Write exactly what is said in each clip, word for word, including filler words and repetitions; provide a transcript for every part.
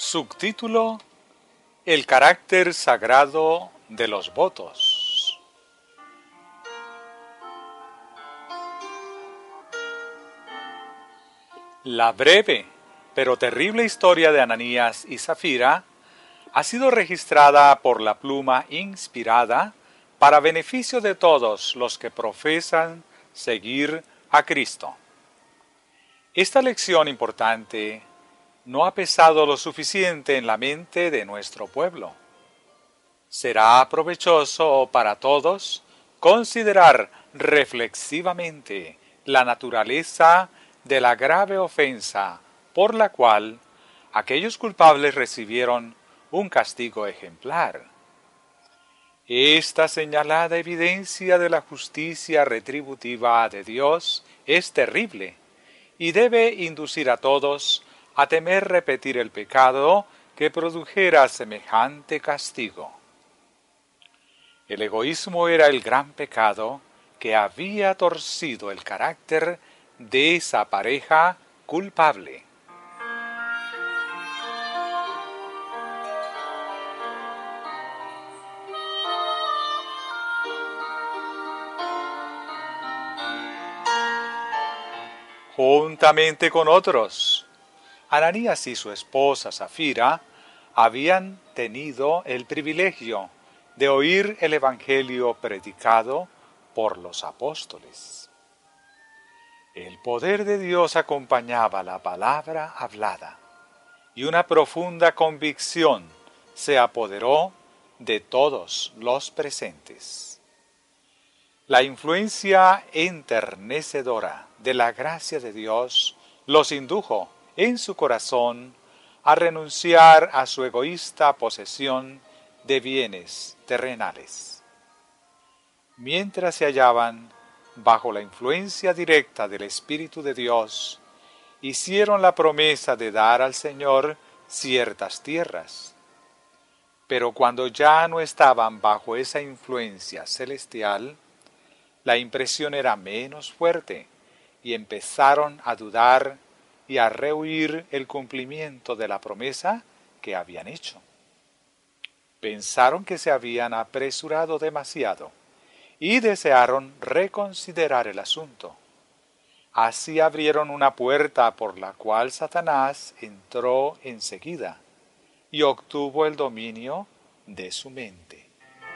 Subtítulo: El carácter sagrado de los votos. La breve pero terrible historia de Ananías y Zafira ha sido registrada por la pluma inspirada para beneficio de todos los que profesan seguir a Cristo. Esta lección importante no ha pesado lo suficiente en la mente de nuestro pueblo. Será provechoso para todos considerar reflexivamente la naturaleza de la grave ofensa por la cual aquellos culpables recibieron un castigo ejemplar. Esta señalada evidencia de la justicia retributiva de Dios es terrible y debe inducir a todos a temer repetir el pecado que produjera semejante castigo. El egoísmo era el gran pecado que había torcido el carácter de esa pareja culpable. Juntamente con otros, Ananías y su esposa Zafira habían tenido el privilegio de oír el Evangelio predicado por los apóstoles. El poder de Dios acompañaba la palabra hablada y una profunda convicción se apoderó de todos los presentes. La influencia enternecedora de la gracia de Dios los indujo en su corazón a renunciar a su egoísta posesión de bienes terrenales. Mientras se hallaban bajo la influencia directa del Espíritu de Dios, hicieron la promesa de dar al Señor ciertas tierras. Pero cuando ya no estaban bajo esa influencia celestial, la impresión era menos fuerte y empezaron a dudar y a rehuir el cumplimiento de la promesa que habían hecho. Pensaron que se habían apresurado demasiado y desearon reconsiderar el asunto. Así abrieron una puerta por la cual Satanás entró enseguida y obtuvo el dominio de su mente.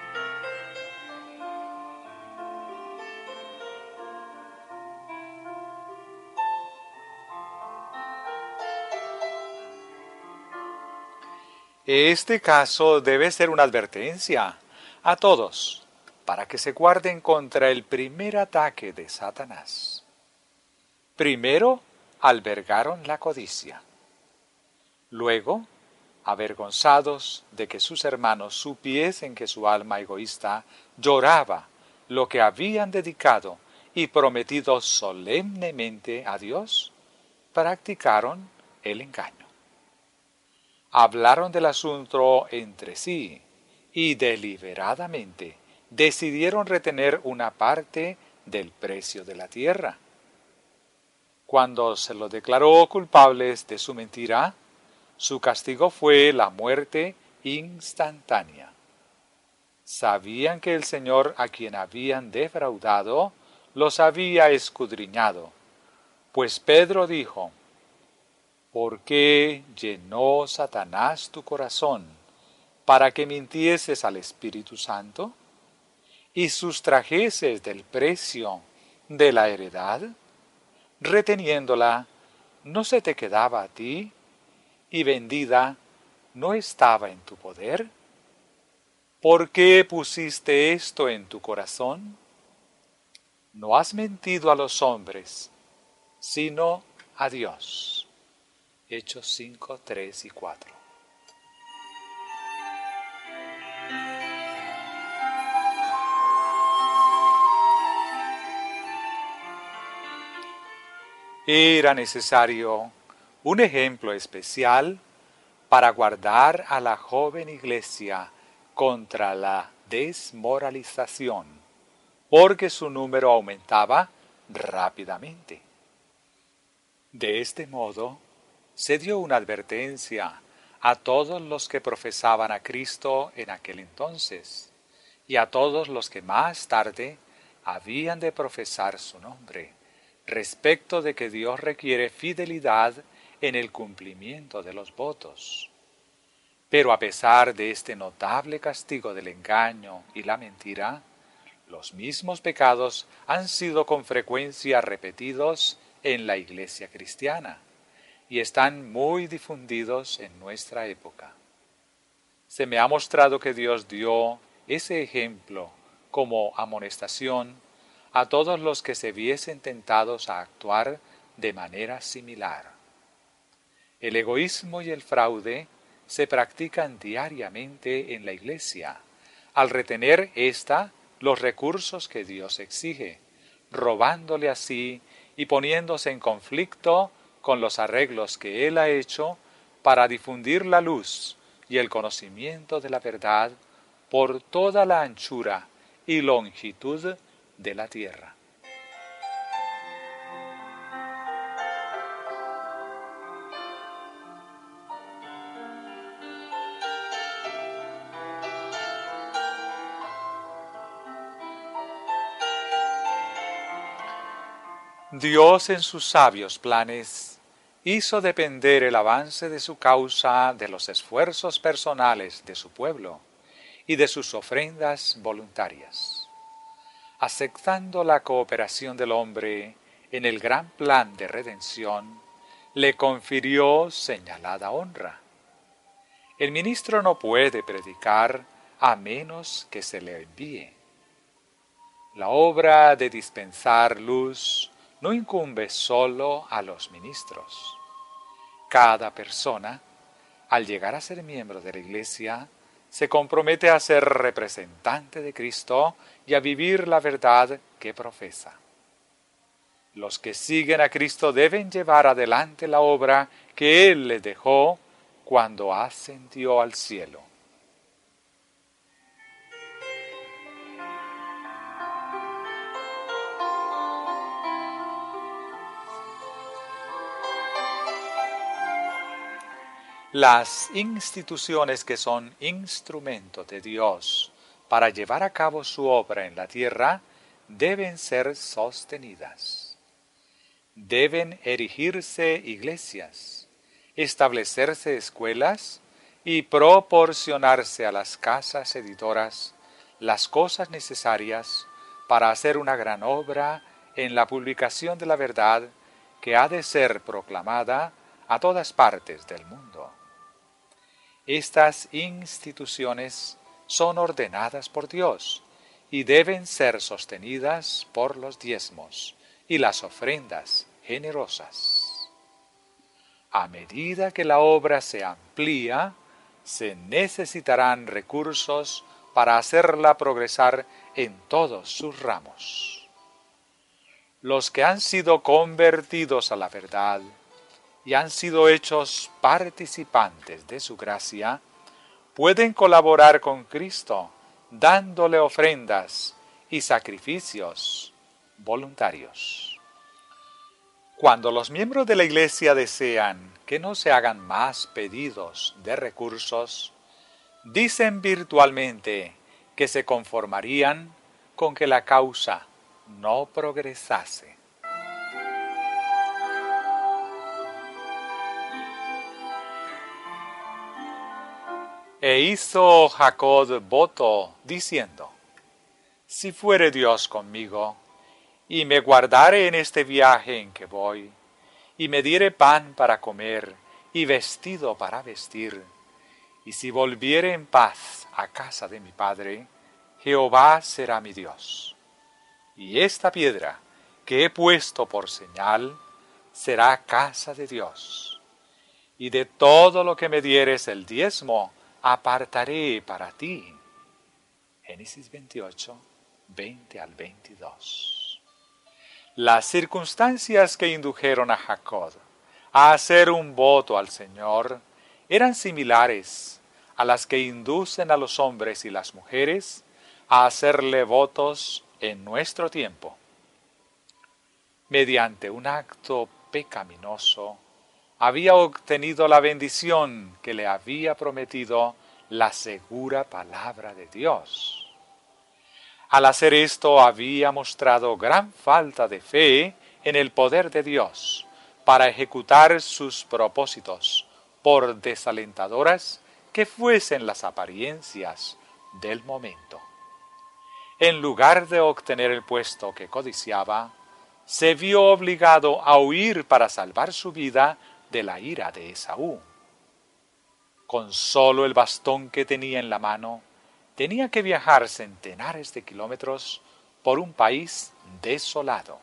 Este caso debe ser una advertencia a todos para que se guarden contra el primer ataque de Satanás. Primero, albergaron la codicia. Luego, avergonzados de que sus hermanos supiesen que su alma egoísta lloraba lo que habían dedicado y prometido solemnemente a Dios, practicaron el engaño. Hablaron del asunto entre sí y deliberadamente decidieron retener una parte del precio de la tierra. Cuando se los declaró culpables de su mentira, su castigo fue la muerte instantánea. Sabían que el Señor a quien habían defraudado los había escudriñado, pues Pedro dijo: ¿Por qué llenó Satanás tu corazón para que mintieses al Espíritu Santo y sustrajeses del precio de la heredad? Reteniéndola, ¿no se te quedaba a ti? Y vendida, ¿no estaba en tu poder? ¿Por qué pusiste esto en tu corazón? No has mentido a los hombres, sino a Dios. Hechos cinco, tres y cuatro. Era necesario un ejemplo especial para guardar a la joven iglesia contra la desmoralización, porque su número aumentaba rápidamente. De este modo, se dio una advertencia a todos los que profesaban a Cristo en aquel entonces, y a todos los que más tarde habían de profesar su nombre, respecto de que Dios requiere fidelidad en el cumplimiento de los votos. Pero a pesar de este notable castigo del engaño y la mentira, los mismos pecados han sido con frecuencia repetidos en la Iglesia cristiana y están muy difundidos en nuestra época. Se me ha mostrado que Dios dio ese ejemplo como amonestación a todos los que se viesen tentados a actuar de manera similar. El egoísmo y el fraude se practican diariamente en la Iglesia, al retener ésta los recursos que Dios exige, robándole así y poniéndose en conflicto con los arreglos que Él ha hecho para difundir la luz y el conocimiento de la verdad por toda la anchura y longitud de la tierra. Dios en sus sabios planes hizo depender el avance de su causa de los esfuerzos personales de su pueblo y de sus ofrendas voluntarias. Aceptando la cooperación del hombre en el gran plan de redención, le confirió señalada honra. El ministro no puede predicar a menos que se le envíe. La obra de dispensar luz no incumbe solo a los ministros. Cada persona, al llegar a ser miembro de la Iglesia, se compromete a ser representante de Cristo y a vivir la verdad que profesa. Los que siguen a Cristo deben llevar adelante la obra que Él les dejó cuando ascendió al cielo. Las instituciones que son instrumentos de Dios para llevar a cabo su obra en la tierra deben ser sostenidas. Deben erigirse iglesias, establecerse escuelas y proporcionarse a las casas editoras las cosas necesarias para hacer una gran obra en la publicación de la verdad que ha de ser proclamada a todas partes del mundo. Estas instituciones son ordenadas por Dios y deben ser sostenidas por los diezmos y las ofrendas generosas. A medida que la obra se amplía, se necesitarán recursos para hacerla progresar en todos sus ramos. Los que han sido convertidos a la verdad y han sido hechos participantes de su gracia, pueden colaborar con Cristo dándole ofrendas y sacrificios voluntarios. Cuando los miembros de la Iglesia desean que no se hagan más pedidos de recursos, dicen virtualmente que se conformarían con que la causa no progresase. E hizo Jacob voto, diciendo: Si fuere Dios conmigo, y me guardare en este viaje en que voy, y me diere pan para comer, y vestido para vestir, y si volviere en paz a casa de mi padre, Jehová será mi Dios. Y esta piedra que he puesto por señal, será casa de Dios. Y de todo lo que me dieres el diezmo, apartaré para ti. Génesis veintiocho, veinte al veintidós. Las circunstancias que indujeron a Jacob a hacer un voto al Señor eran similares a las que inducen a los hombres y las mujeres a hacerle votos en nuestro tiempo. Mediante un acto pecaminoso, había obtenido la bendición que le había prometido la segura palabra de Dios. Al hacer esto había mostrado gran falta de fe en el poder de Dios para ejecutar sus propósitos, por desalentadoras que fuesen las apariencias del momento. En lugar de obtener el puesto que codiciaba, se vio obligado a huir para salvar su vida de la ira de Esaú. Con solo el bastón que tenía en la mano, tenía que viajar centenares de kilómetros por un país desolado.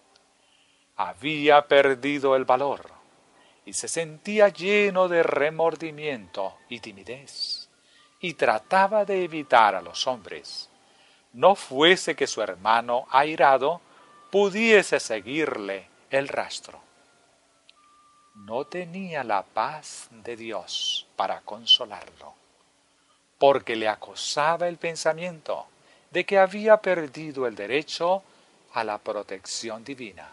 Había perdido el valor y se sentía lleno de remordimiento y timidez, y trataba de evitar a los hombres, no fuese que su hermano airado pudiese seguirle el rastro. No tenía la paz de Dios para consolarlo, porque le acosaba el pensamiento de que había perdido el derecho a la protección divina.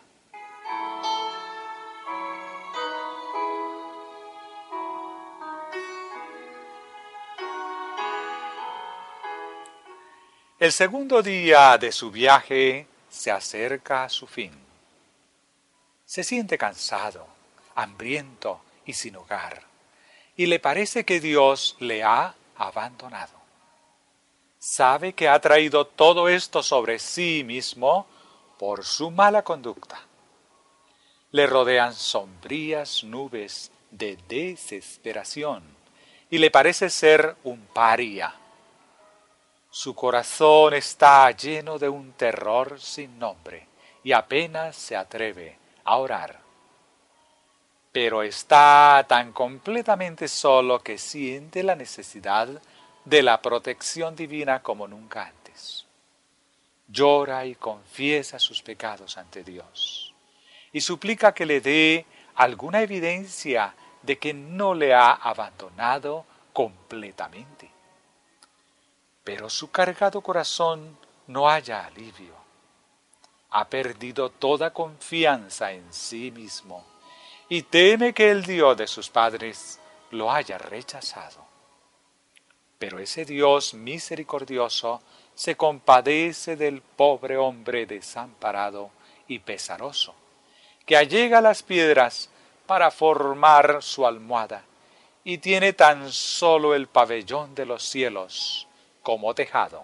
El segundo día de su viaje se acerca a su fin. Se siente cansado, hambriento y sin hogar, y le parece que Dios le ha abandonado. Sabe que ha traído todo esto sobre sí mismo por su mala conducta. Le rodean sombrías nubes de desesperación y le parece ser un paria. Su corazón está lleno de un terror sin nombre y apenas se atreve a orar. Pero está tan completamente solo que siente la necesidad de la protección divina como nunca antes. Llora y confiesa sus pecados ante Dios y suplica que le dé alguna evidencia de que no le ha abandonado completamente. Pero su cargado corazón no halla alivio. Ha perdido toda confianza en sí mismo y teme que el Dios de sus padres lo haya rechazado. Pero ese Dios misericordioso se compadece del pobre hombre desamparado y pesaroso, que allega las piedras para formar su almohada y tiene tan solo el pabellón de los cielos como tejado.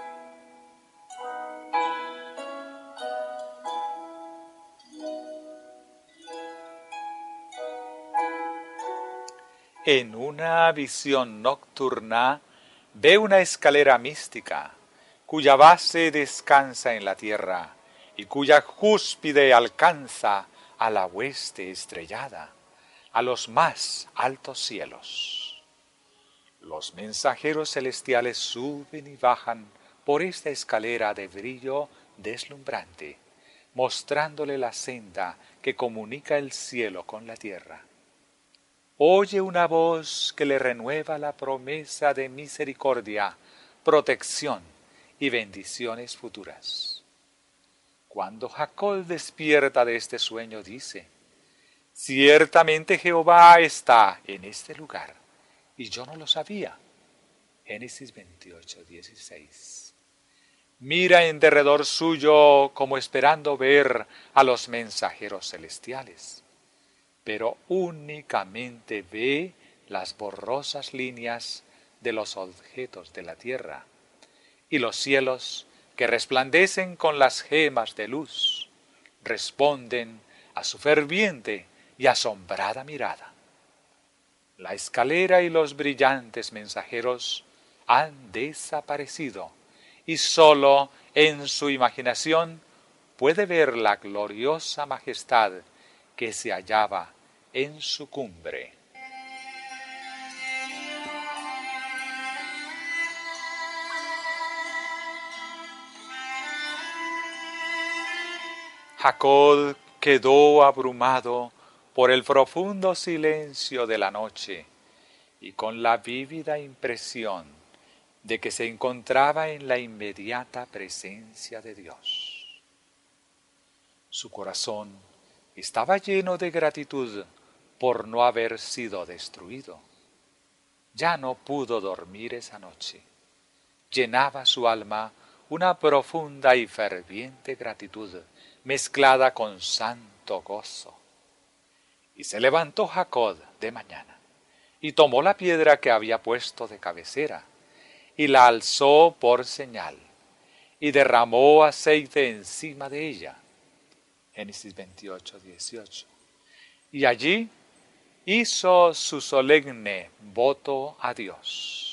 En una visión nocturna ve una escalera mística, cuya base descansa en la tierra y cuya cúspide alcanza a la hueste estrellada, a los más altos cielos. Los mensajeros celestiales suben y bajan por esta escalera de brillo deslumbrante, mostrándole la senda que comunica el cielo con la tierra. Oye una voz que le renueva la promesa de misericordia, protección y bendiciones futuras. Cuando Jacob despierta de este sueño, dice: ciertamente Jehová está en este lugar, y yo no lo sabía. Génesis veintiocho, dieciséis. Mira en derredor suyo como esperando ver a los mensajeros celestiales, pero únicamente ve las borrosas líneas de los objetos de la tierra y los cielos que resplandecen con las gemas de luz, responden a su ferviente y asombrada mirada. La escalera y los brillantes mensajeros han desaparecido y sólo en su imaginación puede ver la gloriosa majestad que se hallaba en su cumbre. Jacob quedó abrumado por el profundo silencio de la noche y con la vívida impresión de que se encontraba en la inmediata presencia de Dios. Su corazón estaba lleno de gratitud por no haber sido destruido. Ya no pudo dormir esa noche. Llenaba su alma una profunda y ferviente gratitud, mezclada con santo gozo. Y se levantó Jacob de mañana, y tomó la piedra que había puesto de cabecera, y la alzó por señal, y derramó aceite encima de ella. Génesis veintiocho, dieciocho. Y allí hizo su solemne voto a Dios.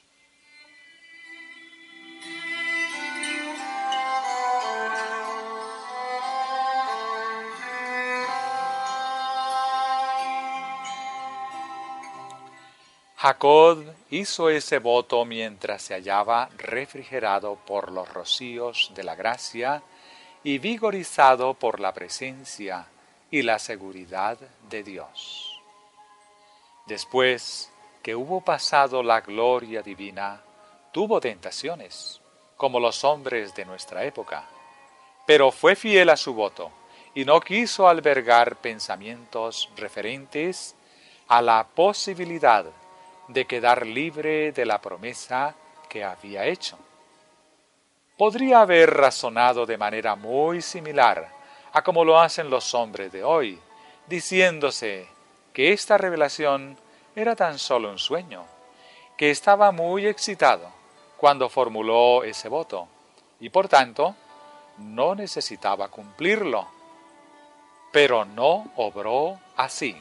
Jacob hizo ese voto mientras se hallaba refrigerado por los rocíos de la gracia y vigorizado por la presencia y la seguridad de Dios. Después que hubo pasado la gloria divina, tuvo tentaciones, como los hombres de nuestra época, pero fue fiel a su voto y no quiso albergar pensamientos referentes a la posibilidad de quedar libre de la promesa que había hecho. Podría haber razonado de manera muy similar a como lo hacen los hombres de hoy, diciéndose que esta revelación era tan solo un sueño, que estaba muy excitado cuando formuló ese voto y por tanto no necesitaba cumplirlo. Pero no obró así.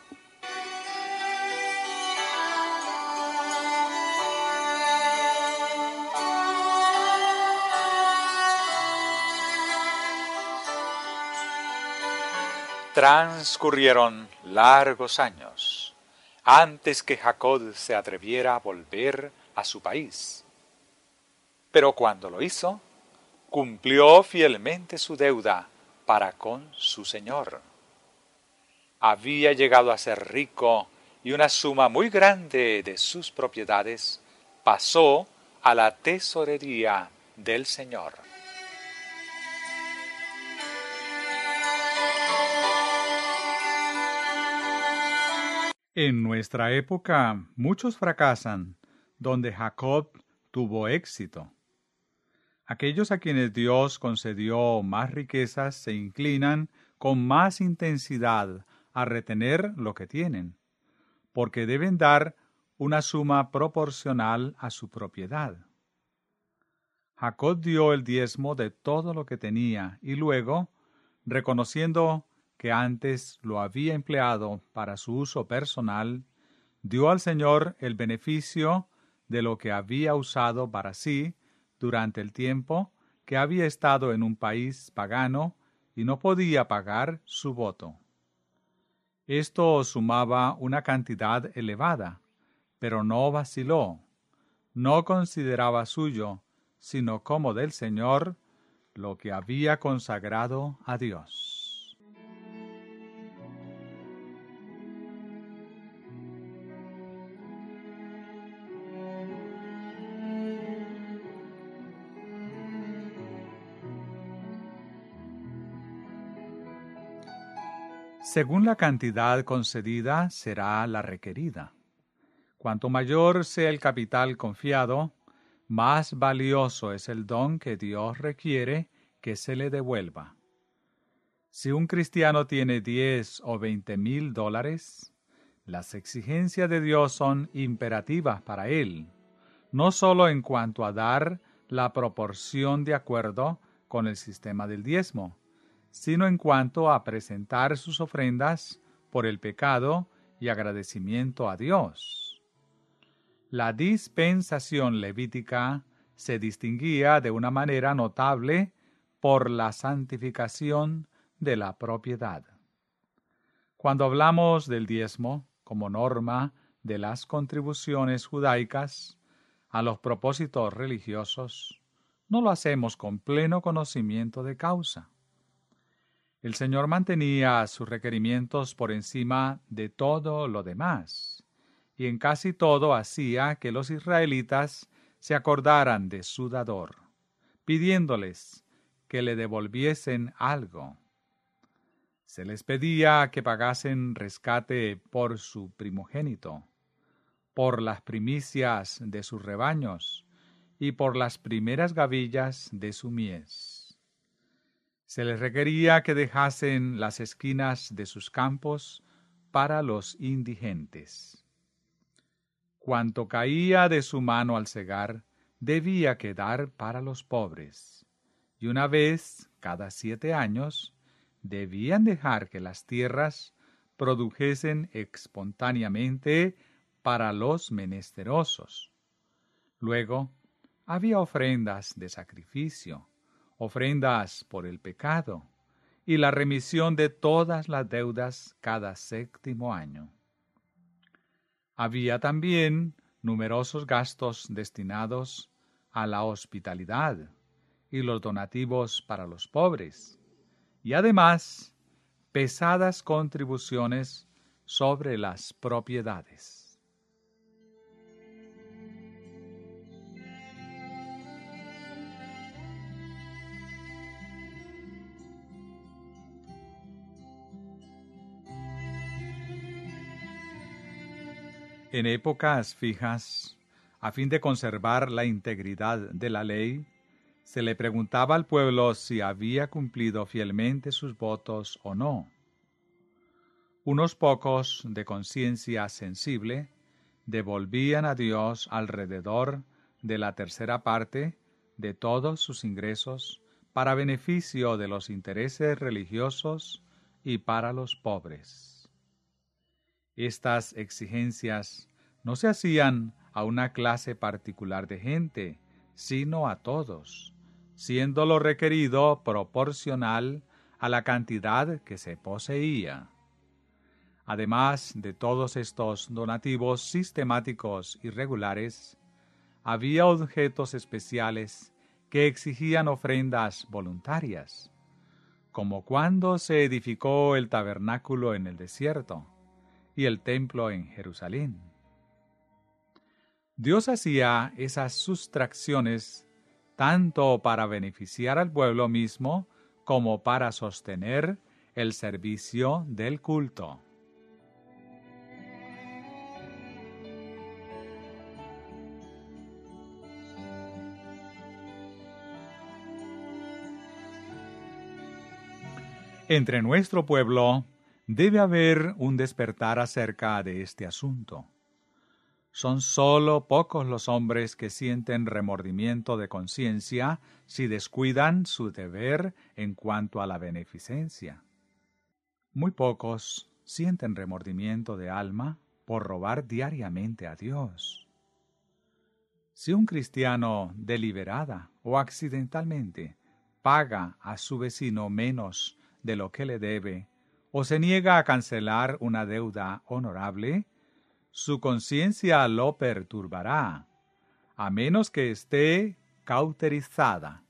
Transcurrieron largos años antes que Jacob se atreviera a volver a su país. Pero cuando lo hizo, cumplió fielmente su deuda para con su Señor. Había llegado a ser rico y una suma muy grande de sus propiedades pasó a la tesorería del Señor. En nuestra época, muchos fracasan donde Jacob tuvo éxito. Aquellos a quienes Dios concedió más riquezas se inclinan con más intensidad a retener lo que tienen, porque deben dar una suma proporcional a su propiedad. Jacob dio el diezmo de todo lo que tenía y luego, reconociendo que antes lo había empleado para su uso personal, dio al Señor el beneficio de lo que había usado para sí durante el tiempo que había estado en un país pagano y no podía pagar su voto. Esto sumaba una cantidad elevada, pero no vaciló, no consideraba suyo, sino como del Señor, lo que había consagrado a Dios. Según la cantidad concedida será la requerida. Cuanto mayor sea el capital confiado, más valioso es el don que Dios requiere que se le devuelva. Si un cristiano tiene diez o veinte mil dólares, las exigencias de Dios son imperativas para él, no solo en cuanto a dar la proporción de acuerdo con el sistema del diezmo, sino en cuanto a presentar sus ofrendas por el pecado y agradecimiento a Dios. La dispensación levítica se distinguía de una manera notable por la santificación de la propiedad. Cuando hablamos del diezmo como norma de las contribuciones judaicas a los propósitos religiosos, no lo hacemos con pleno conocimiento de causa. El Señor mantenía sus requerimientos por encima de todo lo demás, y en casi todo hacía que los israelitas se acordaran de su dador, pidiéndoles que le devolviesen algo. Se les pedía que pagasen rescate por su primogénito, por las primicias de sus rebaños y por las primeras gavillas de su mies. Se les requería que dejasen las esquinas de sus campos para los indigentes. Cuanto caía de su mano al segar, debía quedar para los pobres, y una vez cada siete años debían dejar que las tierras produjesen espontáneamente para los menesterosos. Luego, había ofrendas de sacrificio, ofrendas por el pecado, y la remisión de todas las deudas cada séptimo año. Había también numerosos gastos destinados a la hospitalidad y los donativos para los pobres, y además pesadas contribuciones sobre las propiedades. En épocas fijas, a fin de conservar la integridad de la ley, se le preguntaba al pueblo si había cumplido fielmente sus votos o no. Unos pocos de conciencia sensible devolvían a Dios alrededor de la tercera parte de todos sus ingresos para beneficio de los intereses religiosos y para los pobres. Estas exigencias no se hacían a una clase particular de gente, sino a todos, siendo lo requerido proporcional a la cantidad que se poseía. Además de todos estos donativos sistemáticos y regulares, había objetos especiales que exigían ofrendas voluntarias, como cuando se edificó el tabernáculo en el desierto y el templo en Jerusalén. Dios hacía esas sustracciones tanto para beneficiar al pueblo mismo como para sostener el servicio del culto. Entre nuestro pueblo debe haber un despertar acerca de este asunto. Son sólo pocos los hombres que sienten remordimiento de conciencia si descuidan su deber en cuanto a la beneficencia. Muy pocos sienten remordimiento de alma por robar diariamente a Dios. Si un cristiano deliberada o accidentalmente paga a su vecino menos de lo que le debe o se niega a cancelar una deuda honorable, su conciencia lo perturbará, a menos que esté cauterizada.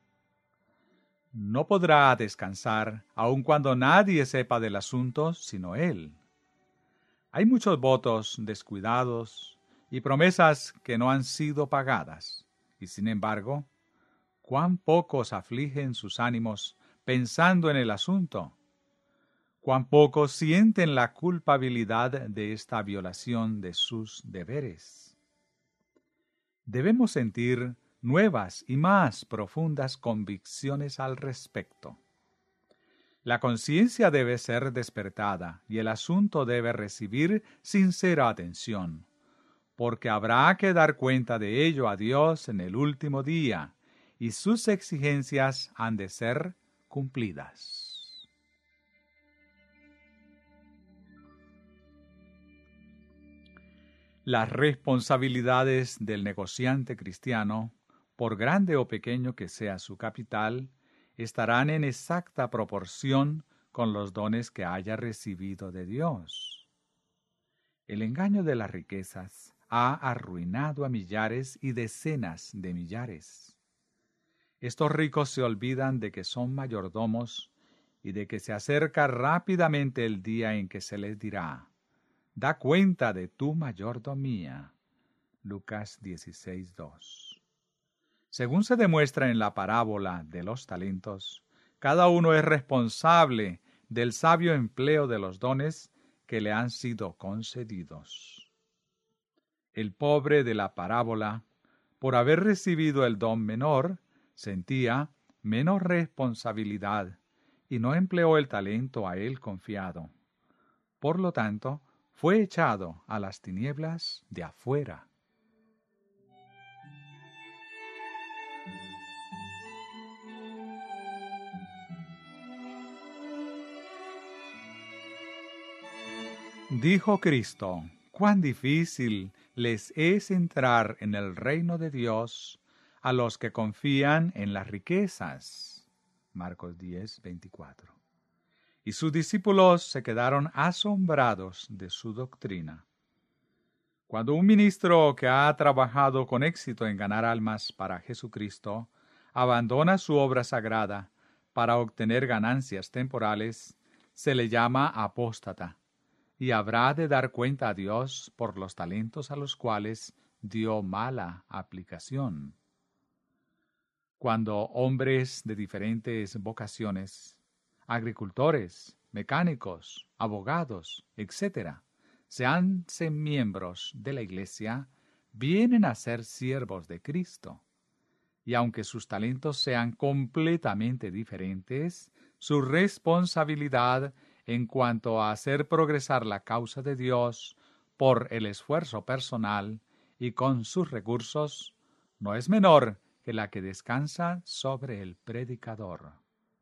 No podrá descansar, aun cuando nadie sepa del asunto sino él. Hay muchos votos descuidados y promesas que no han sido pagadas, y sin embargo, cuán pocos afligen sus ánimos pensando en el asunto. Cuán pocos sienten la culpabilidad de esta violación de sus deberes. Debemos sentir nuevas y más profundas convicciones al respecto. La conciencia debe ser despertada y el asunto debe recibir sincera atención, porque habrá que dar cuenta de ello a Dios en el último día, y sus exigencias han de ser cumplidas. Las responsabilidades del negociante cristiano, por grande o pequeño que sea su capital, estarán en exacta proporción con los dones que haya recibido de Dios. El engaño de las riquezas ha arruinado a millares y decenas de millares. Estos ricos se olvidan de que son mayordomos y de que se acerca rápidamente el día en que se les dirá: da cuenta de tu mayordomía. Lucas dieciséis dos. Según se demuestra en la parábola de los talentos, cada uno es responsable del sabio empleo de los dones que le han sido concedidos. El pobre de la parábola, por haber recibido el don menor, sentía menos responsabilidad y no empleó el talento a él confiado. Por lo tanto, fue echado a las tinieblas de afuera. Dijo Cristo: cuán difícil les es entrar en el reino de Dios a los que confían en las riquezas. Marcos diez, veinticuatro. Y sus discípulos se quedaron asombrados de su doctrina. Cuando un ministro que ha trabajado con éxito en ganar almas para Jesucristo abandona su obra sagrada para obtener ganancias temporales, se le llama apóstata, y habrá de dar cuenta a Dios por los talentos a los cuales dio mala aplicación. Cuando hombres de diferentes vocaciones, agricultores, mecánicos, abogados, etcétera, se hacen miembros de la Iglesia, vienen a ser siervos de Cristo. Y aunque sus talentos sean completamente diferentes, su responsabilidad en cuanto a hacer progresar la causa de Dios por el esfuerzo personal y con sus recursos no es menor que la que descansa sobre el predicador.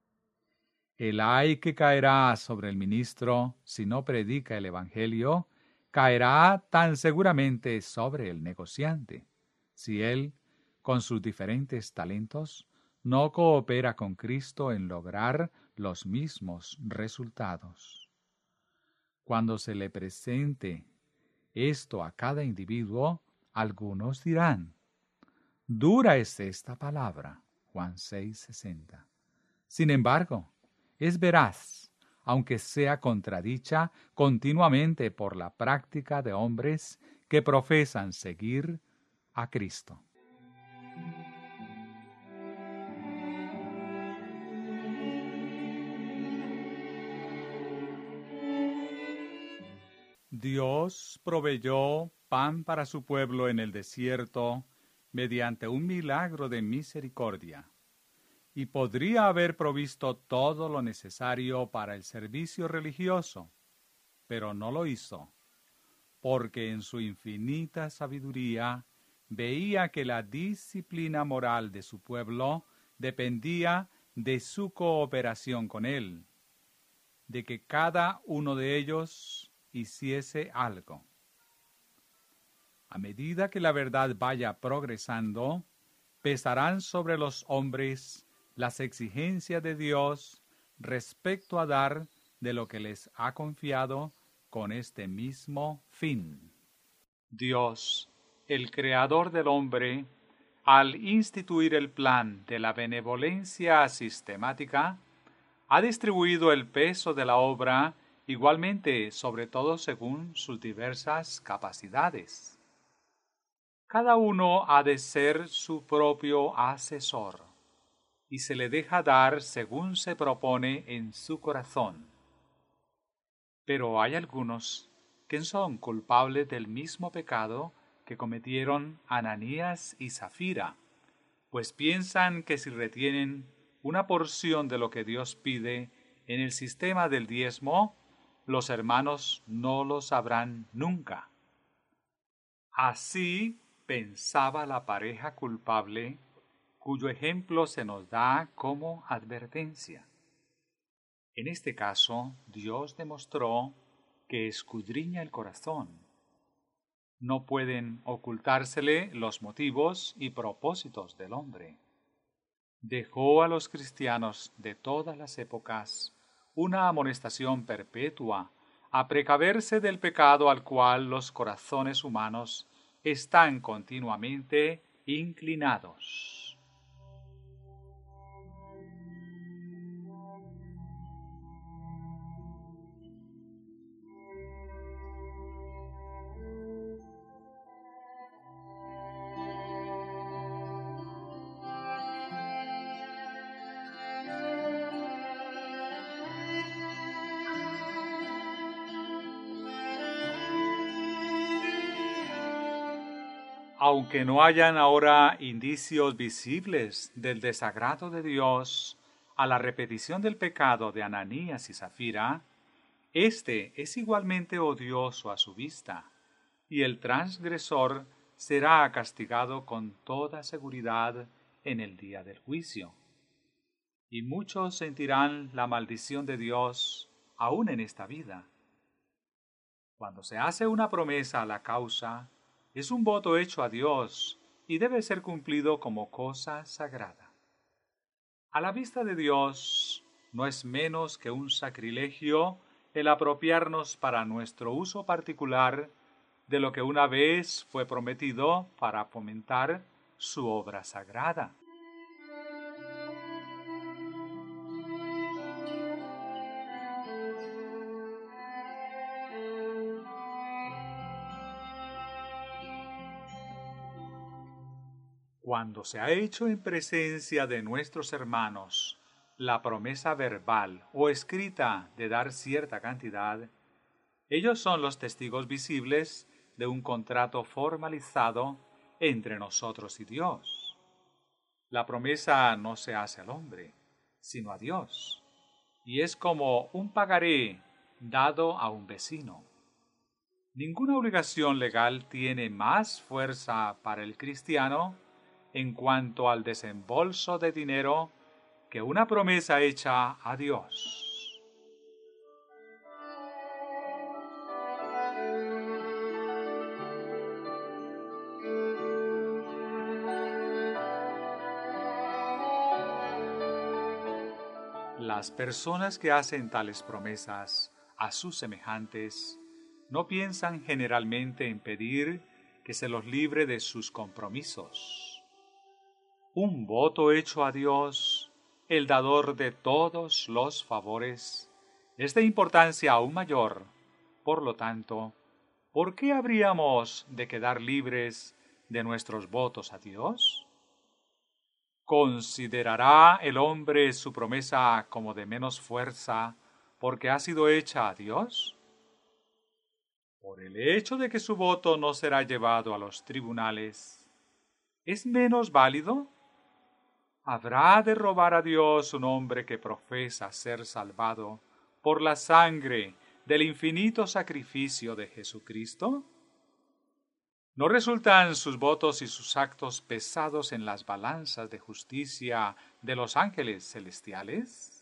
El ay que caerá sobre el ministro si no predica el Evangelio, caerá tan seguramente sobre el negociante, si él, con sus diferentes talentos, no coopera con Cristo en lograr los mismos resultados. Cuando se le presente esto a cada individuo, algunos dirán: dura es esta palabra, Juan seis, sesenta. Sin embargo, es veraz, aunque sea contradicha continuamente por la práctica de hombres que profesan seguir a Cristo. Dios proveyó pan para su pueblo en el desierto mediante un milagro de misericordia, y podría haber provisto todo lo necesario para el servicio religioso, pero no lo hizo, porque en su infinita sabiduría veía que la disciplina moral de su pueblo dependía de su cooperación con él, de que cada uno de ellos hiciese algo. A medida que la verdad vaya progresando, pesarán sobre los hombres las exigencias de Dios respecto a dar de lo que les ha confiado con este mismo fin. Dios, el creador del hombre, al instituir el plan de la benevolencia sistemática, ha distribuido el peso de la obra igualmente sobre todo según sus diversas capacidades. Cada uno ha de ser su propio asesor, y se le deja dar según se propone en su corazón. Pero hay algunos que son culpables del mismo pecado que cometieron Ananías y Zafira, pues piensan que si retienen una porción de lo que Dios pide en el sistema del diezmo, los hermanos no lo sabrán nunca. Así pensaba la pareja culpable, cuyo ejemplo se nos da como advertencia. En este caso, Dios demostró que escudriña el corazón. No pueden ocultársele los motivos y propósitos del hombre. Dejó a los cristianos de todas las épocas una amonestación perpetua a precaverse del pecado al cual los corazones humanos están continuamente inclinados. Aunque no hayan ahora indicios visibles del desagrado de Dios a la repetición del pecado de Ananías y Zafira, éste es igualmente odioso a su vista, y el transgresor será castigado con toda seguridad en el día del juicio. Y muchos sentirán la maldición de Dios aún en esta vida. Cuando se hace una promesa a la causa, es un voto hecho a Dios y debe ser cumplido como cosa sagrada. A la vista de Dios, no es menos que un sacrilegio el apropiarnos para nuestro uso particular de lo que una vez fue prometido para fomentar su obra sagrada. Cuando se ha hecho en presencia de nuestros hermanos la promesa verbal o escrita de dar cierta cantidad, ellos son los testigos visibles de un contrato formalizado entre nosotros y Dios. La promesa no se hace al hombre, sino a Dios, y es como un pagaré dado a un vecino. Ninguna obligación legal tiene más fuerza para el cristiano en cuanto al desembolso de dinero que una promesa hecha a Dios. Las personas que hacen tales promesas a sus semejantes no piensan generalmente en pedir que se los libre de sus compromisos. Un voto hecho a Dios, el dador de todos los favores, es de importancia aún mayor. Por lo tanto, ¿por qué habríamos de quedar libres de nuestros votos a Dios? ¿Considerará el hombre su promesa como de menos fuerza porque ha sido hecha a Dios? Por el hecho de que su voto no será llevado a los tribunales, ¿es menos válido? ¿Habrá de robar a Dios un hombre que profesa ser salvado por la sangre del infinito sacrificio de Jesucristo? ¿No resultan sus votos y sus actos pesados en las balanzas de justicia de los ángeles celestiales?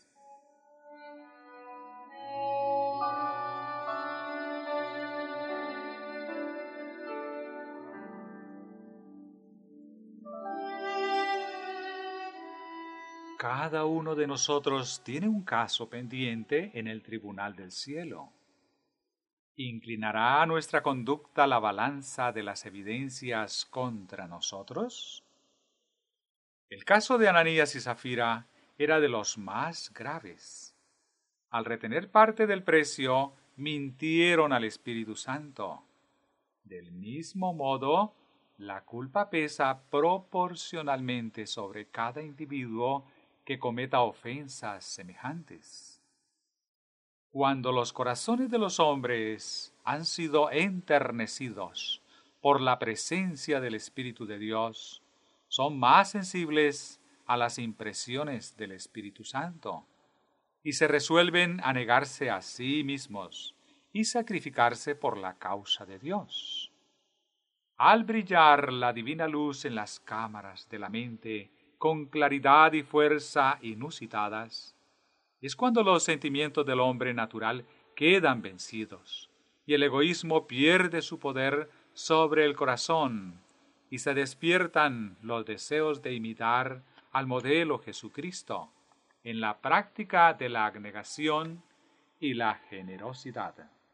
Cada uno de nosotros tiene un caso pendiente en el tribunal del cielo. ¿Inclinará nuestra conducta la balanza de las evidencias contra nosotros? El caso de Ananías y Zafira era de los más graves. Al retener parte del precio, mintieron al Espíritu Santo. Del mismo modo, la culpa pesa proporcionalmente sobre cada individuo que cometa ofensas semejantes. Cuando los corazones de los hombres han sido enternecidos por la presencia del Espíritu de Dios, son más sensibles a las impresiones del Espíritu Santo y se resuelven a negarse a sí mismos y sacrificarse por la causa de Dios. Al brillar la divina luz en las cámaras de la mente con claridad y fuerza inusitadas, es cuando los sentimientos del hombre natural quedan vencidos y el egoísmo pierde su poder sobre el corazón y se despiertan los deseos de imitar al modelo Jesucristo en la práctica de la abnegación y la generosidad.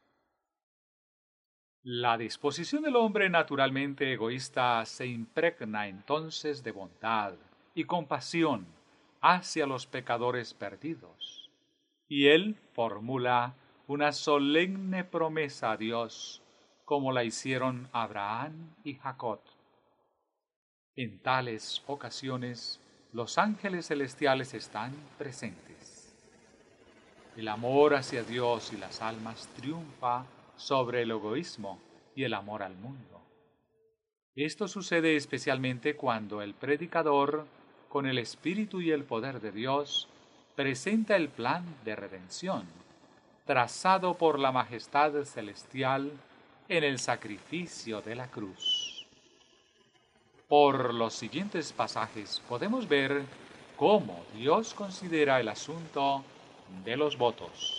La disposición del hombre naturalmente egoísta se impregna entonces de bondad y compasión hacia los pecadores perdidos, y él formula una solemne promesa a Dios, como la hicieron Abraham y Jacob. En tales ocasiones, los ángeles celestiales están presentes. El amor hacia Dios y las almas triunfa sobre el egoísmo y el amor al mundo. Esto sucede especialmente cuando el predicador, con el espíritu y el poder de Dios, presenta el plan de redención, trazado por la majestad celestial en el sacrificio de la cruz. Por los siguientes pasajes podemos ver cómo Dios considera el asunto de los votos.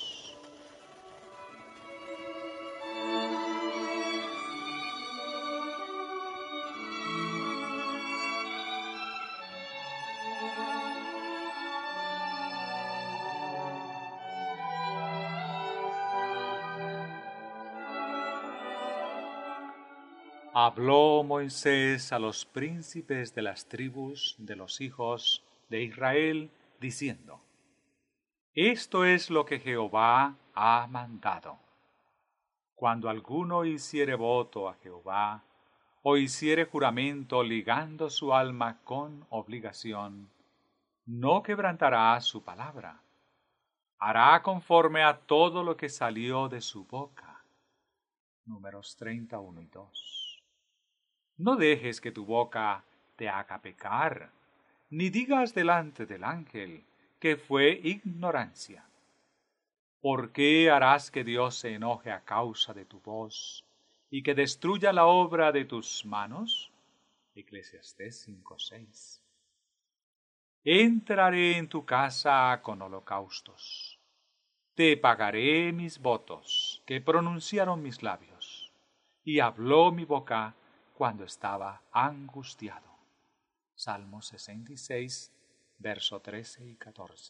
Habló Moisés a los príncipes de las tribus de los hijos de Israel, diciendo: Esto es lo que Jehová ha mandado. Cuando alguno hiciere voto a Jehová, o hiciere juramento ligando su alma con obligación, no quebrantará su palabra. Hará conforme a todo lo que salió de su boca. Números treinta y uno y dos. No dejes que tu boca te haga pecar, ni digas delante del ángel que fue ignorancia. ¿Por qué harás que Dios se enoje a causa de tu voz y que destruya la obra de tus manos? Eclesiastés cinco seis. Entraré en tu casa con holocaustos. Te pagaré mis votos que pronunciaron mis labios, y habló mi boca cuando estaba angustiado. Salmo sesenta y seis, verso trece y catorce.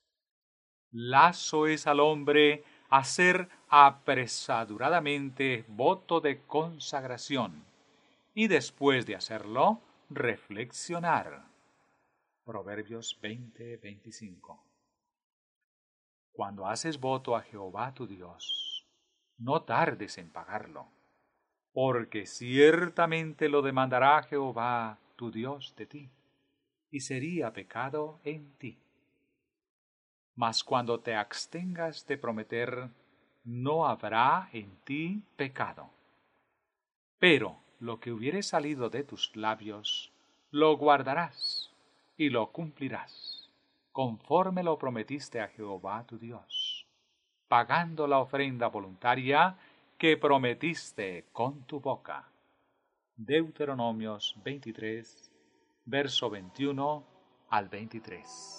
Lazo es al hombre hacer apresuradamente voto de consagración, y después de hacerlo, reflexionar. Proverbios veinte veinticinco. Cuando haces voto a Jehová tu Dios, no tardes en pagarlo, porque ciertamente lo demandará Jehová tu Dios de ti, y sería pecado en ti. Mas cuando te abstengas de prometer, no habrá en ti pecado. Pero lo que hubiere salido de tus labios, lo guardarás y lo cumplirás, conforme lo prometiste a Jehová tu Dios, pagando la ofrenda voluntaria que prometiste con tu boca. Deuteronomios veintitrés, verso veintiuno al veintitrés.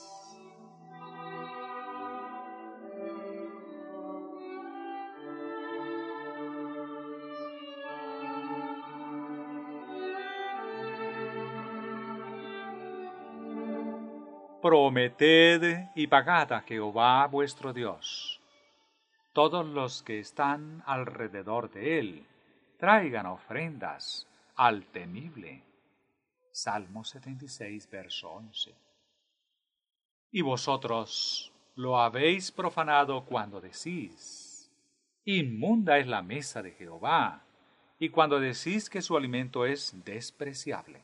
Prometed y pagad a Jehová vuestro Dios. Todos los que están alrededor de él traigan ofrendas al temible. Salmo setenta y seis, verso once. Y vosotros lo habéis profanado cuando decís: inmunda es la mesa de Jehová, y cuando decís que su alimento es despreciable.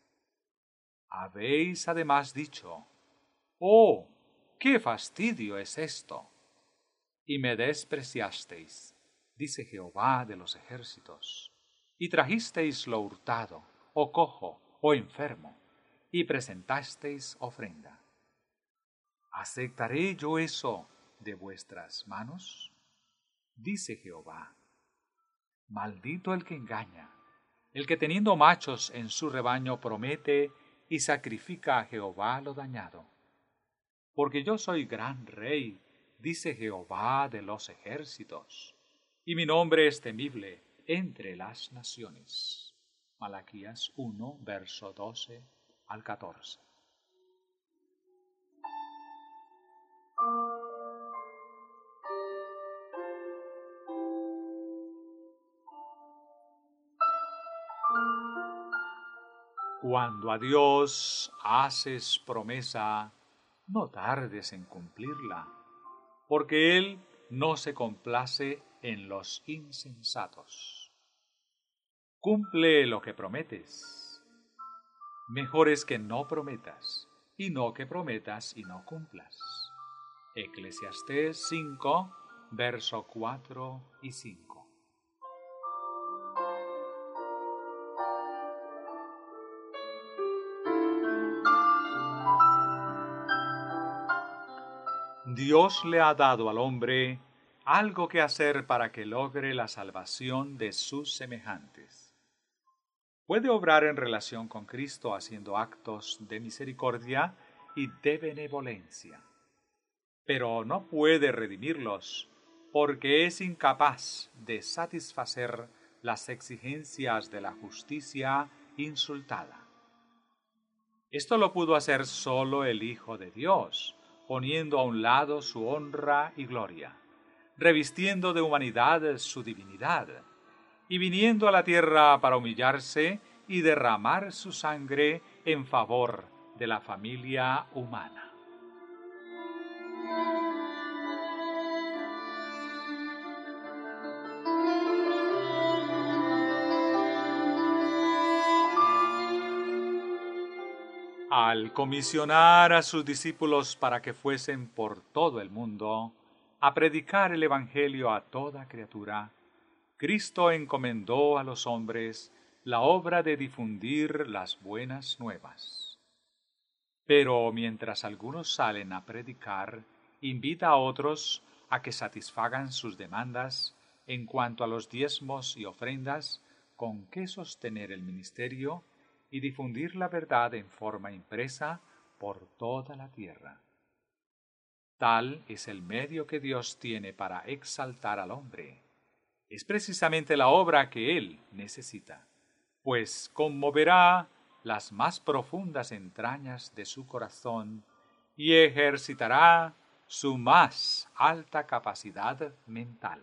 Habéis además dicho: ¡oh, qué fastidio es esto! Y me despreciasteis, dice Jehová de los ejércitos, y trajisteis lo hurtado, o cojo, o enfermo, y presentasteis ofrenda. ¿Aceptaré yo eso de vuestras manos? Dice Jehová. Maldito el que engaña, el que teniendo machos en su rebaño promete y sacrifica a Jehová lo dañado. Porque yo soy gran rey, dice Jehová de los ejércitos, y mi nombre es temible entre las naciones. Malaquías uno, verso doce al catorce. Cuando a Dios haces promesa, no tardes en cumplirla, porque Él no se complace en los insensatos. Cumple lo que prometes. Mejor es que no prometas, y no que prometas y no cumplas. Eclesiastés cinco, verso cuatro y cinco. Dios le ha dado al hombre algo que hacer para que logre la salvación de sus semejantes. Puede obrar en relación con Cristo haciendo actos de misericordia y de benevolencia, pero no puede redimirlos porque es incapaz de satisfacer las exigencias de la justicia insultada. Esto lo pudo hacer solo el Hijo de Dios, poniendo a un lado su honra y gloria, revistiendo de humanidad su divinidad, y viniendo a la tierra para humillarse y derramar su sangre en favor de la familia humana. Al comisionar a sus discípulos para que fuesen por todo el mundo a predicar el Evangelio a toda criatura, Cristo encomendó a los hombres la obra de difundir las buenas nuevas. Pero mientras algunos salen a predicar, invita a otros a que satisfagan sus demandas en cuanto a los diezmos y ofrendas con que sostener el ministerio y difundir la verdad en forma impresa por toda la tierra. Tal es el medio que Dios tiene para exaltar al hombre. Es precisamente la obra que Él necesita, pues conmoverá las más profundas entrañas de su corazón y ejercitará su más alta capacidad mental.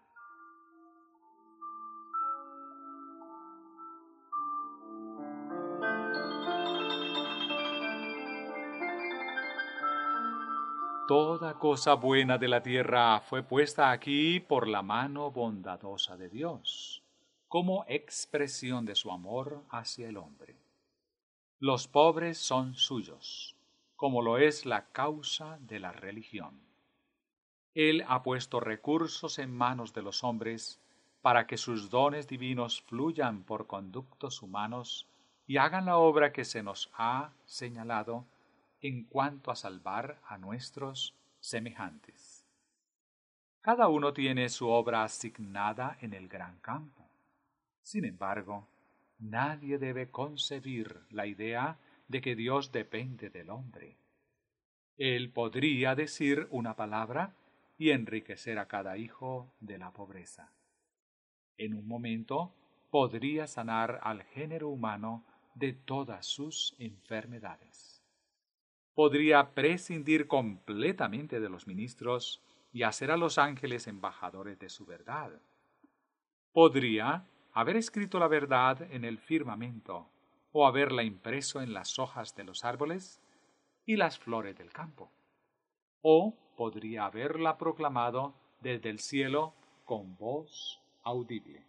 Toda cosa buena de la tierra fue puesta aquí por la mano bondadosa de Dios, como expresión de su amor hacia el hombre. Los pobres son suyos, como lo es la causa de la religión. Él ha puesto recursos en manos de los hombres para que sus dones divinos fluyan por conductos humanos y hagan la obra que se nos ha señalado en cuanto a salvar a nuestros semejantes. Cada uno tiene su obra asignada en el gran campo. Sin embargo, nadie debe concebir la idea de que Dios depende del hombre. Él podría decir una palabra y enriquecer a cada hijo de la pobreza. En un momento podría sanar al género humano de todas sus enfermedades. Podría prescindir completamente de los ministros y hacer a los ángeles embajadores de su verdad. Podría haber escrito la verdad en el firmamento o haberla impreso en las hojas de los árboles y las flores del campo. O podría haberla proclamado desde el cielo con voz audible.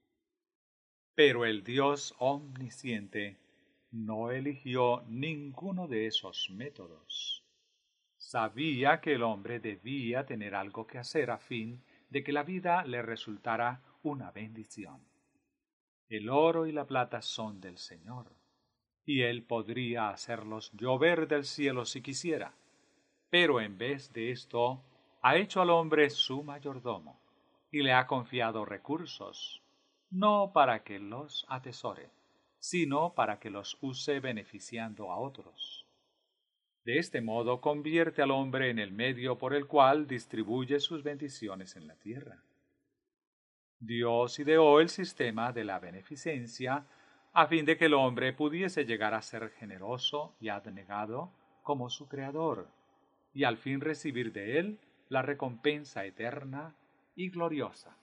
Pero el Dios omnisciente no eligió ninguno de esos métodos. Sabía que el hombre debía tener algo que hacer a fin de que la vida le resultara una bendición. El oro y la plata son del Señor, y Él podría hacerlos llover del cielo si quisiera, pero en vez de esto ha hecho al hombre su mayordomo y le ha confiado recursos, no para que los atesore, sino para que los use beneficiando a otros. De este modo convierte al hombre en el medio por el cual distribuye sus bendiciones en la tierra. Dios ideó el sistema de la beneficencia a fin de que el hombre pudiese llegar a ser generoso y abnegado como su Creador, y al fin recibir de él la recompensa eterna y gloriosa.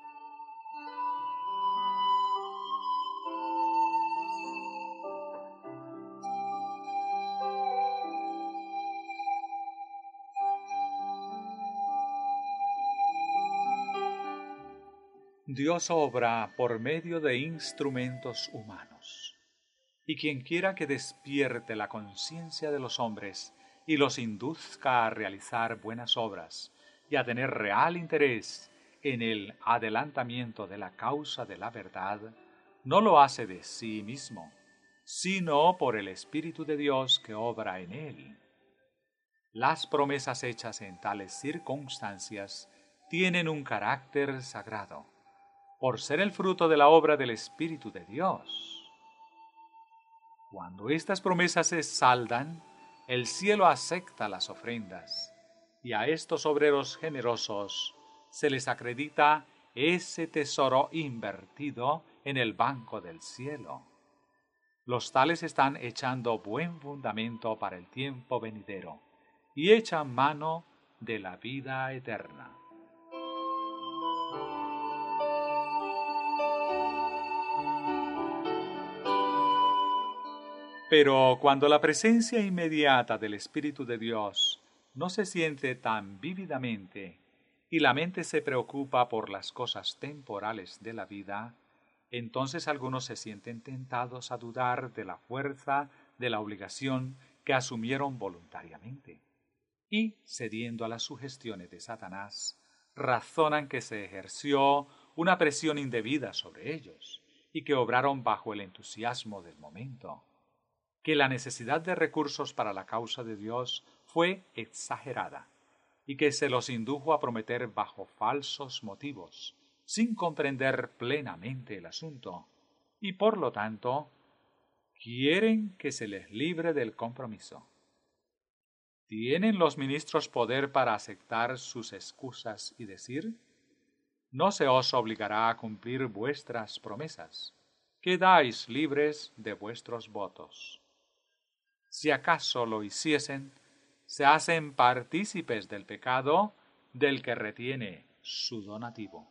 Dios obra por medio de instrumentos humanos, y quien quiera que despierte la conciencia de los hombres y los induzca a realizar buenas obras y a tener real interés en el adelantamiento de la causa de la verdad, no lo hace de sí mismo, sino por el Espíritu de Dios que obra en él. Las promesas hechas en tales circunstancias tienen un carácter sagrado, por ser el fruto de la obra del Espíritu de Dios. Cuando estas promesas se saldan, el cielo acepta las ofrendas, y a estos obreros generosos se les acredita ese tesoro invertido en el banco del cielo. Los tales están echando buen fundamento para el tiempo venidero, y echan mano de la vida eterna. Pero cuando la presencia inmediata del Espíritu de Dios no se siente tan vívidamente y la mente se preocupa por las cosas temporales de la vida, entonces algunos se sienten tentados a dudar de la fuerza de la obligación que asumieron voluntariamente. Y, cediendo a las sugestiones de Satanás, razonan que se ejerció una presión indebida sobre ellos y que obraron bajo el entusiasmo del momento, que la necesidad de recursos para la causa de Dios fue exagerada y que se los indujo a prometer bajo falsos motivos, sin comprender plenamente el asunto, y por lo tanto quieren que se les libre del compromiso. ¿Tienen los ministros poder para aceptar sus excusas y decir: no se os obligará a cumplir vuestras promesas, quedáis libres de vuestros votos? Si acaso lo hiciesen, se hacen partícipes del pecado del que retiene su donativo.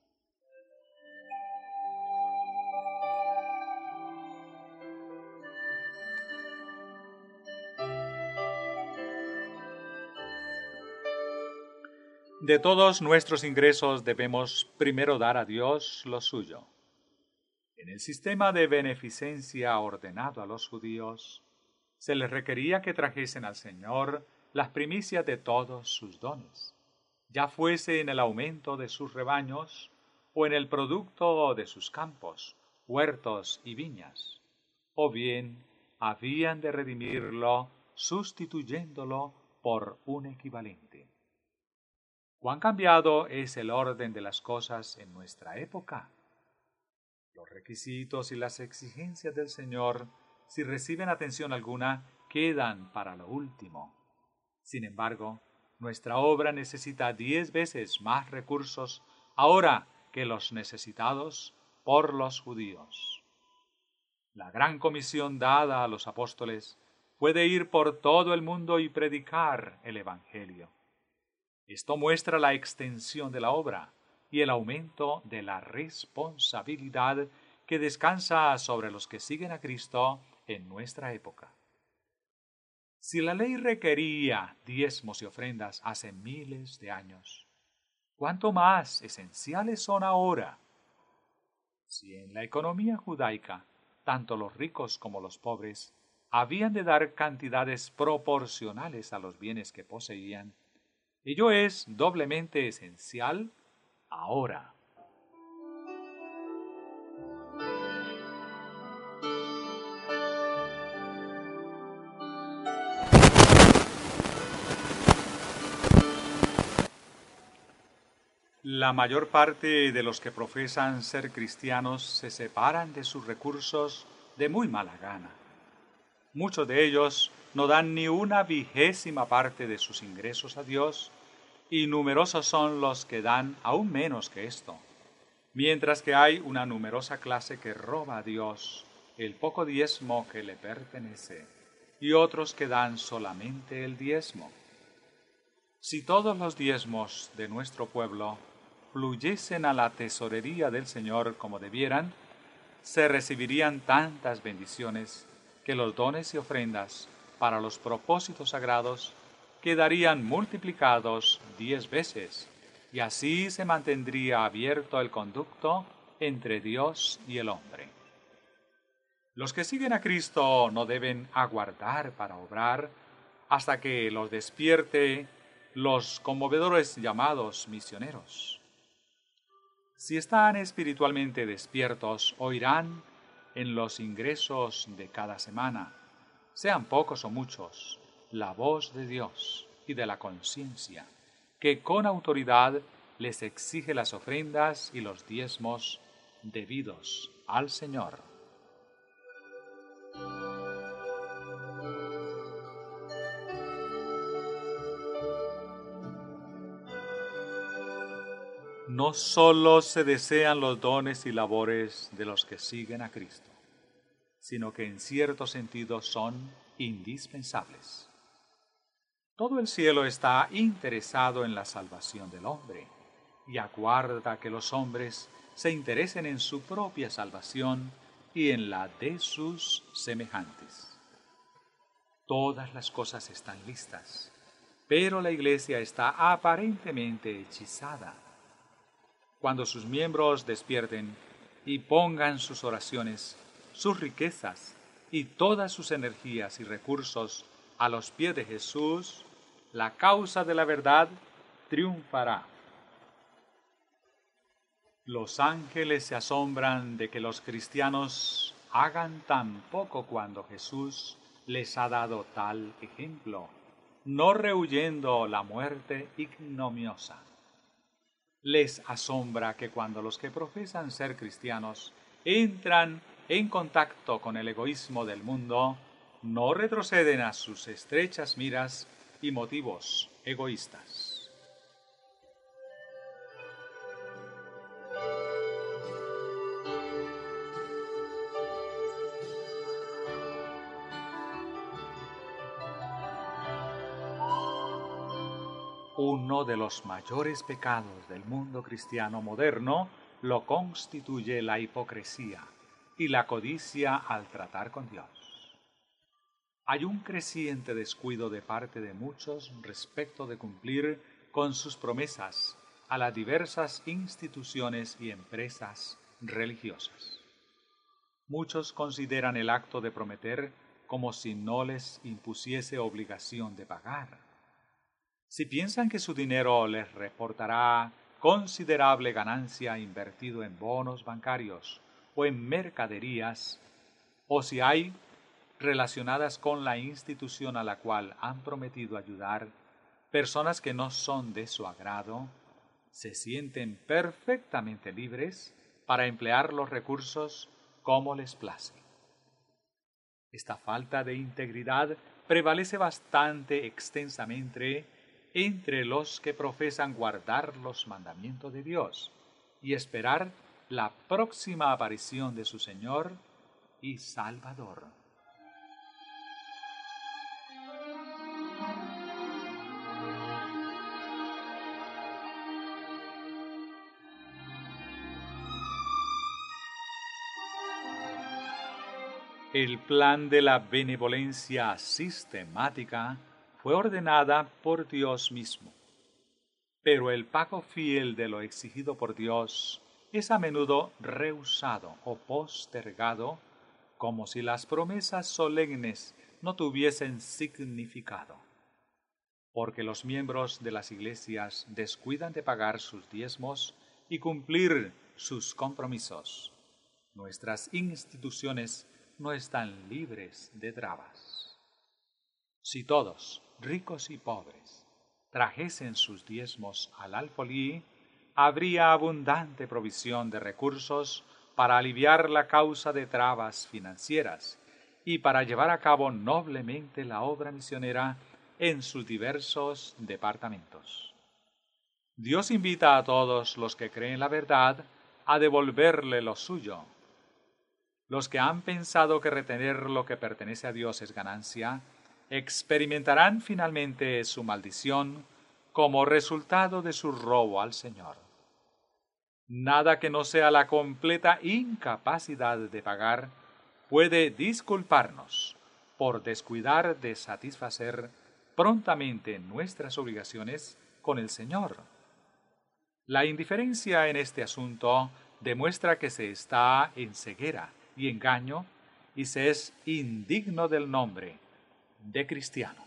De todos nuestros ingresos debemos primero dar a Dios lo suyo. En el sistema de beneficencia ordenado a los judíos, se les requería que trajesen al Señor las primicias de todos sus dones, ya fuese en el aumento de sus rebaños o en el producto de sus campos, huertos y viñas, o bien habían de redimirlo sustituyéndolo por un equivalente. ¿Cuán cambiado es el orden de las cosas en nuestra época? Los requisitos y las exigencias del Señor, si reciben atención alguna, quedan para lo último. Sin embargo, nuestra obra necesita diez veces más recursos ahora que los necesitados por los judíos. La gran comisión dada a los apóstoles fue de ir por todo el mundo y predicar el Evangelio. Esto muestra la extensión de la obra y el aumento de la responsabilidad que descansa sobre los que siguen a Cristo en nuestra época. Si la ley requería diezmos y ofrendas hace miles de años, ¿cuánto más esenciales son ahora? Si en la economía judaica, tanto los ricos como los pobres habían de dar cantidades proporcionales a los bienes que poseían, ello es doblemente esencial ahora. La mayor parte de los que profesan ser cristianos se separan de sus recursos de muy mala gana. Muchos de ellos no dan ni una vigésima parte de sus ingresos a Dios, y numerosos son los que dan aún menos que esto, mientras que hay una numerosa clase que roba a Dios el poco diezmo que le pertenece, y otros que dan solamente el diezmo. Si todos los diezmos de nuestro pueblo fluyesen a la tesorería del Señor como debieran, se recibirían tantas bendiciones que los dones y ofrendas para los propósitos sagrados quedarían multiplicados diez veces, y así se mantendría abierto el conducto entre Dios y el hombre. Los que siguen a Cristo no deben aguardar para obrar hasta que los despierte los conmovedores llamados misioneros. Si están espiritualmente despiertos, oirán en los ingresos de cada semana, sean pocos o muchos, la voz de Dios, y de la conciencia, que con autoridad les exige las ofrendas y los diezmos debidos al Señor. No solo se desean los dones y labores de los que siguen a Cristo, sino que en cierto sentido son indispensables. Todo el cielo está interesado en la salvación del hombre y aguarda que los hombres se interesen en su propia salvación y en la de sus semejantes. Todas las cosas están listas, pero la Iglesia está aparentemente hechizada. Cuando sus miembros despierten y pongan sus oraciones, sus riquezas y todas sus energías y recursos a los pies de Jesús, la causa de la verdad triunfará. Los ángeles se asombran de que los cristianos hagan tan poco cuando Jesús les ha dado tal ejemplo, no rehuyendo la muerte ignominiosa. Les asombra que cuando los que profesan ser cristianos entran en contacto con el egoísmo del mundo, no retroceden a sus estrechas miras y motivos egoístas. Uno de los mayores pecados del mundo cristiano moderno lo constituye la hipocresía y la codicia al tratar con Dios. Hay un creciente descuido de parte de muchos respecto de cumplir con sus promesas a las diversas instituciones y empresas religiosas. Muchos consideran el acto de prometer como si no les impusiese obligación de pagar. Si piensan que su dinero les reportará considerable ganancia invertido en bonos bancarios o en mercaderías, o si hay relacionadas con la institución a la cual han prometido ayudar, personas que no son de su agrado, se sienten perfectamente libres para emplear los recursos como les place. Esta falta de integridad prevalece bastante extensamente entre los que profesan guardar los mandamientos de Dios y esperar la próxima aparición de su Señor y Salvador. El plan de la benevolencia sistemática fue ordenada por Dios mismo, pero el pago fiel de lo exigido por Dios es a menudo rehusado o postergado, como si las promesas solemnes no tuviesen significado, porque los miembros de las iglesias descuidan de pagar sus diezmos y cumplir sus compromisos. Nuestras instituciones no están libres de trabas. Si todos, ricos y pobres, trajesen sus diezmos al alfolí, habría abundante provisión de recursos para aliviar la causa de trabas financieras y para llevar a cabo noblemente la obra misionera en sus diversos departamentos. Dios invita a todos los que creen la verdad a devolverle lo suyo. Los que han pensado que retener lo que pertenece a Dios es ganancia, experimentarán finalmente su maldición como resultado de su robo al Señor. Nada que no sea la completa incapacidad de pagar puede disculparnos por descuidar de satisfacer prontamente nuestras obligaciones con el Señor. La indiferencia en este asunto demuestra que se está en ceguera y engaño y se es indigno del nombre de cristiano.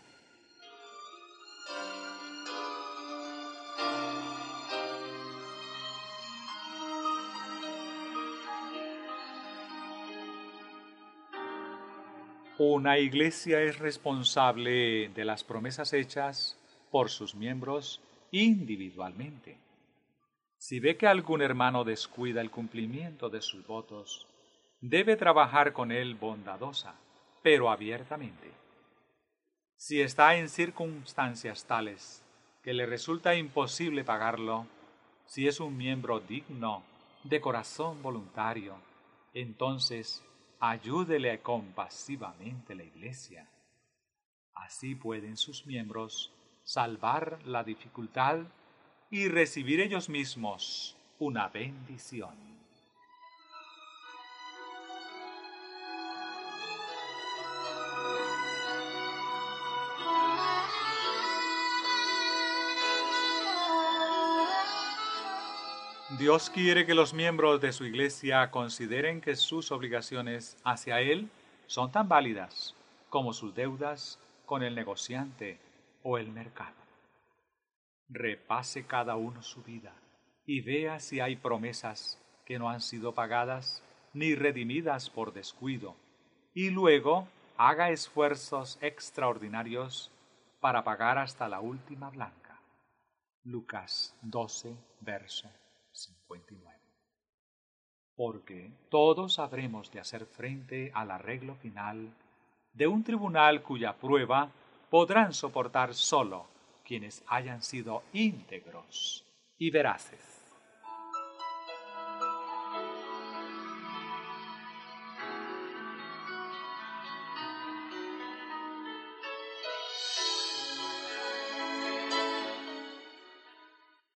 Una iglesia es responsable de las promesas hechas por sus miembros individualmente. Si ve que algún hermano descuida el cumplimiento de sus votos, debe trabajar con él bondadosa, pero abiertamente. Si está en circunstancias tales que le resulta imposible pagarlo, si es un miembro digno, de corazón voluntario, entonces ayúdele compasivamente la Iglesia. Así pueden sus miembros salvar la dificultad y recibir ellos mismos una bendición. Dios quiere que los miembros de su Iglesia consideren que sus obligaciones hacia Él son tan válidas como sus deudas con el negociante o el mercado. Repase cada uno su vida y vea si hay promesas que no han sido pagadas ni redimidas por descuido, y luego haga esfuerzos extraordinarios para pagar hasta la última blanca. Lucas doce, verso cincuenta y nueve. Porque todos habremos de hacer frente al arreglo final de un tribunal cuya prueba podrán soportar solo quienes hayan sido íntegros y veraces.